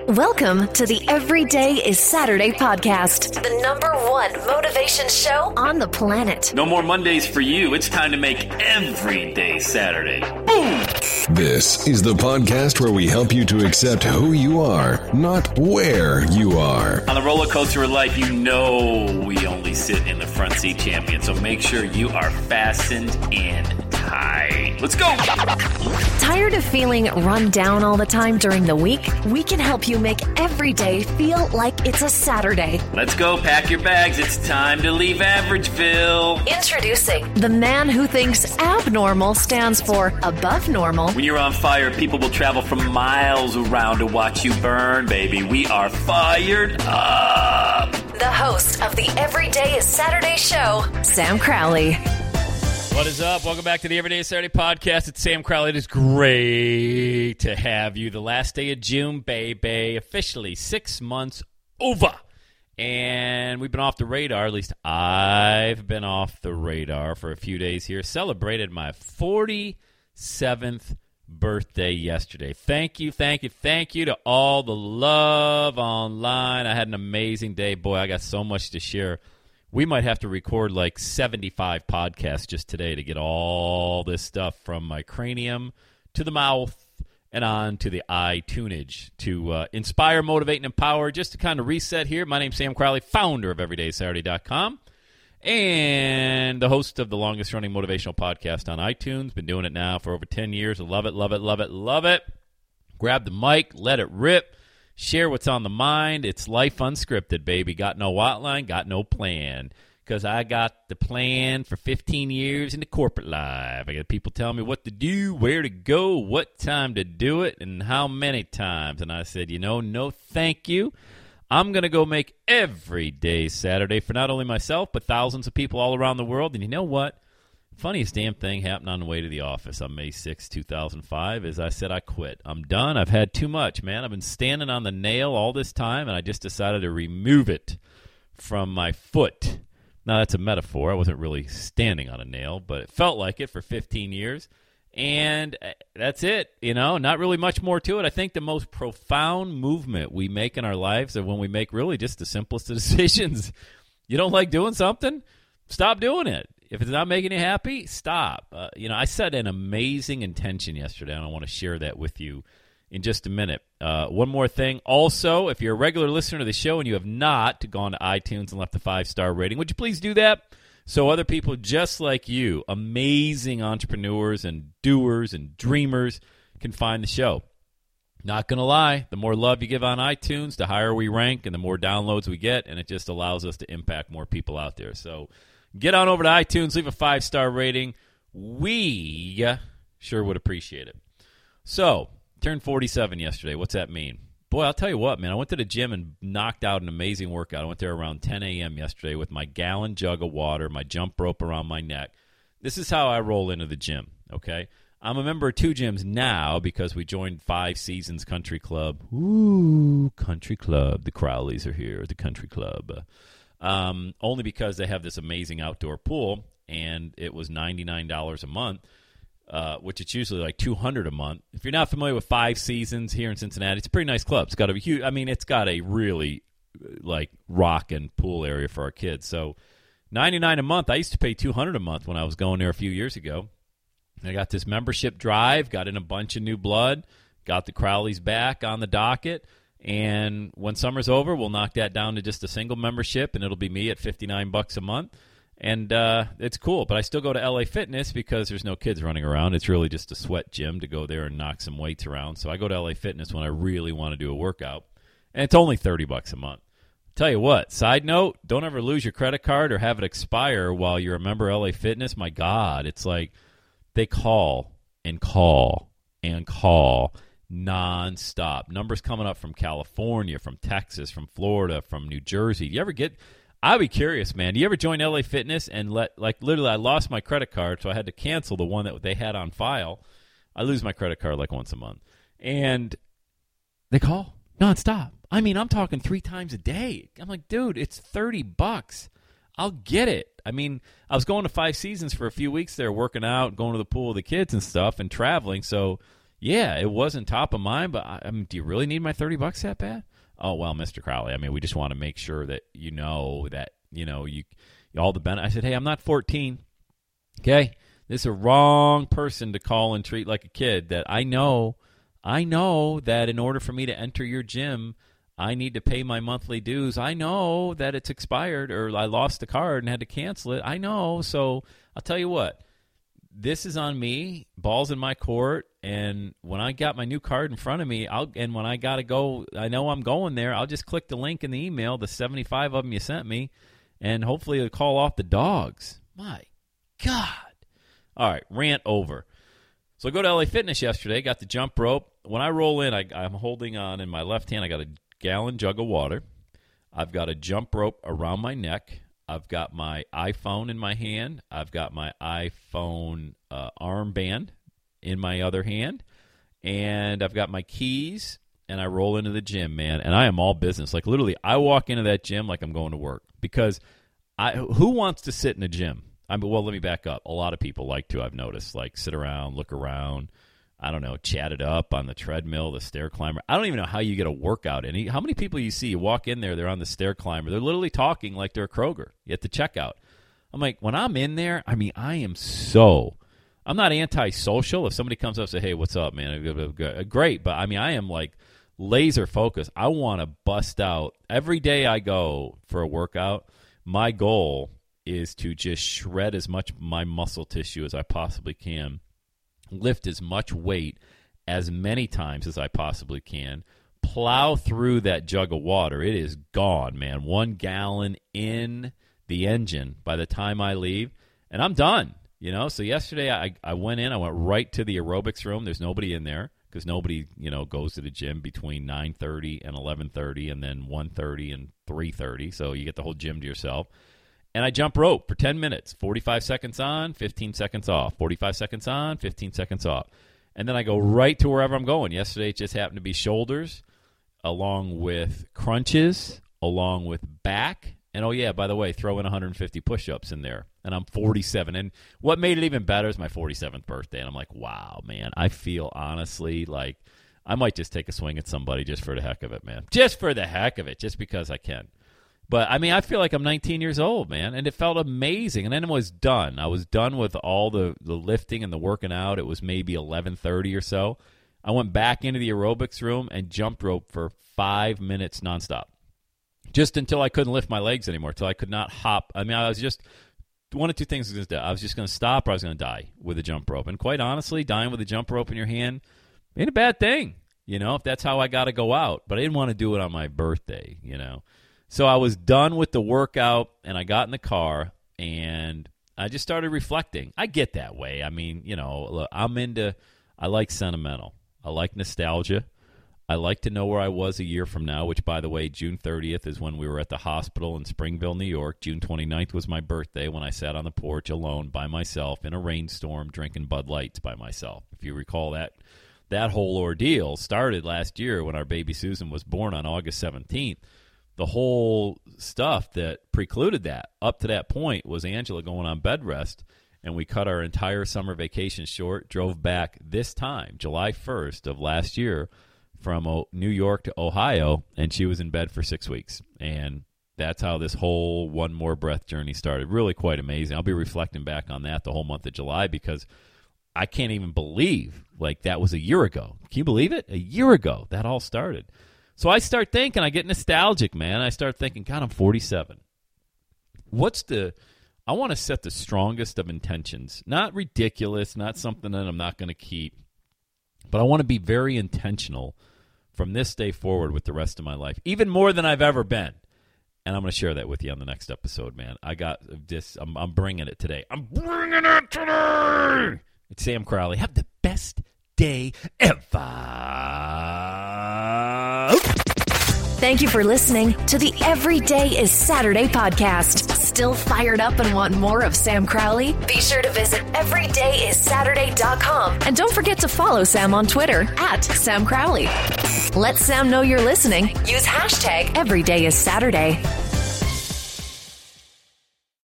Welcome to the Every Day is Saturday podcast, the #1 motivation show on the planet. No more Mondays for you. It's time to make every day Saturday. Boom! This is the podcast where we help you to accept who you are, not where you are. On the roller coaster of life, you know we only sit in the front seat, champion. So make sure you are fastened and tight. Let's go! Tired of feeling run down all the time during the week? We can help you make every day feel like it's a Saturday. Let's go. Pack your bags. It's time to leave Averageville. Introducing the man who thinks abnormal stands for above normal. When you're on fire, people will travel from miles around to watch you burn, baby. We are fired up. The host of the Every Day is Saturday show, Sam Crowley. What is up? Welcome back to the Everyday Saturday podcast. It's Sam Crowley. It is great to have you. The last day of June, baby. Officially 6 months over. And we've been off the radar. At least I've been off the radar for a few days here. Celebrated my 47th birthday yesterday. Thank you to all the love online. I had an amazing day. Boy, I got so much to share. We might have to record like 75 podcasts just today to get all this stuff from my cranium to the mouth and on to the eye tunage to inspire, motivate, and empower. Just to kind of reset here, my name's Sam Crowley, founder of EverydaySaturday.com and the host of the longest-running motivational podcast on iTunes. Been doing it now for over 10 years. I love it, love it, love it, love it. Grab the mic, let it rip. Share what's on the mind. It's life unscripted, baby. Got no outline, got no plan. Because I got the plan for 15 years in the corporate life. I got people telling me what to do, where to go, what time to do it, and how many times. And I said, no thank you. I'm going to go make every day Saturday for not only myself, but thousands of people all around the world. And you know what? Funniest damn thing happened on the way to the office on May 6, 2005 is I said I quit. I'm done. I've had too much, man. I've been standing on the nail all this time, and I just decided to remove it from my foot. Now, that's a metaphor. I wasn't really standing on a nail, but it felt like it for 15 years. And that's it, not really much more to it. I think the most profound movement we make in our lives is when we make really just the simplest of decisions. You don't like doing something? Stop doing it. If it's not making you happy, stop. I set an amazing intention yesterday, and I want to share that with you in just a minute. One more thing. Also, if you're a regular listener to the show and you have not gone to iTunes and left a 5-star rating, would you please do that so other people just like you, amazing entrepreneurs and doers and dreamers, can find the show? Not going to lie, the more love you give on iTunes, the higher we rank and the more downloads we get, and it just allows us to impact more people out there. So get on over to iTunes, leave a 5-star rating. We sure would appreciate it. So, turned 47 yesterday. What's that mean? Boy, I'll tell you what, man. I went to the gym and knocked out an amazing workout. I went there around 10 a.m. yesterday with my gallon jug of water, my jump rope around my neck. This is how I roll into the gym, okay? I'm a member of 2 gyms now because we joined 5 Seasons Country Club. Ooh, Country Club. The Crowleys are here at the Country Club. Only because they have this amazing outdoor pool, and it was $99 a month, which it's usually like $200 a month. If you're not familiar with 5 Seasons here in Cincinnati, it's a pretty nice club. It's got a huge, it's got a really like rockin' pool area for our kids. So $99 a month. I used to pay $200 a month when I was going there a few years ago. I got this membership drive, got in a bunch of new blood, got the Crowleys back on the docket. And when summer's over, we'll knock that down to just a single membership, and it'll be me at $59 a month. And it's cool, but I still go to LA Fitness because there's no kids running around. It's really just a sweat gym to go there and knock some weights around. So I go to LA Fitness when I really want to do a workout, and it's only $30 a month. Tell you what, side note, don't ever lose your credit card or have it expire while you're a member of LA Fitness. My God, it's like they call and call and call nonstop. Numbers coming up from California, from Texas, from Florida, from New Jersey. Do you ever get... I'd be curious, man. Do you ever join LA Fitness and literally I lost my credit card, so I had to cancel the one that they had on file. I lose my credit card like once a month. And they call nonstop. I'm talking 3 times a day. I'm like, dude, it's $30. I'll get it. I was going to 5 Seasons for a few weeks there, working out, going to the pool with the kids and stuff and traveling, so yeah, it wasn't top of mind, but do you really need my $30 that bad? Oh, well, Mr. Crowley, I mean, we just want to make sure that you know that, you all the benefits. I said, hey, I'm not 14, okay? This is a wrong person to call and treat like a kid. That I know that in order for me to enter your gym, I need to pay my monthly dues. I know that it's expired or I lost the card and had to cancel it. I know, so I'll tell you what. This is on me, ball's in my court, and when I got my new card in front of me, and when I got to go, I know I'm going there, I'll just click the link in the email, the 75 of them you sent me, and hopefully it'll call off the dogs. My God. All right, rant over. So I go to LA Fitness yesterday, got the jump rope. When I roll in, I'm holding on in my left hand, I got a gallon jug of water. I've got a jump rope around my neck. I've got my iPhone in my hand. I've got my iPhone armband in my other hand. And I've got my keys, and I roll into the gym, man. And I am all business. Like, literally, I walk into that gym like I'm going to work. Because who wants to sit in a gym? Well, let me back up. A lot of people like to, I've noticed, like sit around, look around, I don't know, chat it up on the treadmill, the stair climber. I don't even know how you get a workout in. How many people you see, you walk in there, they're on the stair climber. They're literally talking like they're a Kroger at the checkout. I'm like, when I'm in there, I mean, I'm not antisocial. If somebody comes up and says, hey, what's up, man? Great. But, I mean, I am like laser focused. I want to bust out. Every day I go for a workout, my goal is to just shred as much my muscle tissue as I possibly can. Lift as much weight as many times as I possibly can, plow through that jug of water. It is gone, man. 1 gallon in the engine by the time I leave, and I'm done, So yesterday I went right to the aerobics room. There's nobody in there because nobody, goes to the gym between 9:30 and 11:30 and then 1:30 and 3:30, so you get the whole gym to yourself. And I jump rope for 10 minutes, 45 seconds on, 15 seconds off, 45 seconds on, 15 seconds off. And then I go right to wherever I'm going. Yesterday it just happened to be shoulders, along with crunches, along with back. And, oh, yeah, by the way, throw in 150 push-ups in there. And I'm 47. And what made it even better is my 47th birthday. And I'm like, wow, man, I feel honestly like I might just take a swing at somebody just for the heck of it, man. Just for the heck of it, just because I can. But, I mean, I feel like I'm 19 years old, man, and it felt amazing. And then it was done. I was done with all the lifting and the working out. It was maybe 11:30 or so. I went back into the aerobics room and jumped rope for 5 minutes nonstop, just until I couldn't lift my legs anymore, until I could not hop. I mean, I was just one of two things. I was just going to stop or I was going to die with a jump rope. And quite honestly, dying with a jump rope in your hand ain't a bad thing, if that's how I got to go out. But I didn't want to do it on my birthday, So I was done with the workout, and I got in the car, and I just started reflecting. I get that way. I mean, look, I like sentimental. I like nostalgia. I like to know where I was a year from now, which, by the way, June 30th is when we were at the hospital in Springville, New York. June 29th was my birthday when I sat on the porch alone by myself in a rainstorm drinking Bud Lights by myself. If you recall that whole ordeal started last year when our baby Susan was born on August 17th. The whole stuff that precluded that up to that point was Angela going on bed rest, and we cut our entire summer vacation short, drove back this time, July 1st of last year, from New York to Ohio, and she was in bed for 6 weeks. And that's how this whole One More Breath journey started. Really quite amazing. I'll be reflecting back on that the whole month of July because I can't even believe, like, that was a year ago. Can you believe it? A year ago, that all started. So I start thinking, I get nostalgic, man. I start thinking, God, I'm 47. I want to set the strongest of intentions. Not ridiculous, not something that I'm not going to keep. But I want to be very intentional from this day forward with the rest of my life, even more than I've ever been. And I'm going to share that with you on the next episode, man. I got this. I'm bringing it today. I'm bringing it today. It's Sam Crowley. Have the best day ever. Thank you for listening to the Every Day is Saturday podcast. Still fired up and want more of Sam Crowley? Be sure to visit everydayissaturday.com. And don't forget to follow Sam on Twitter @Sam Crowley. Let Sam know you're listening. Use hashtag EverydayIsSaturday.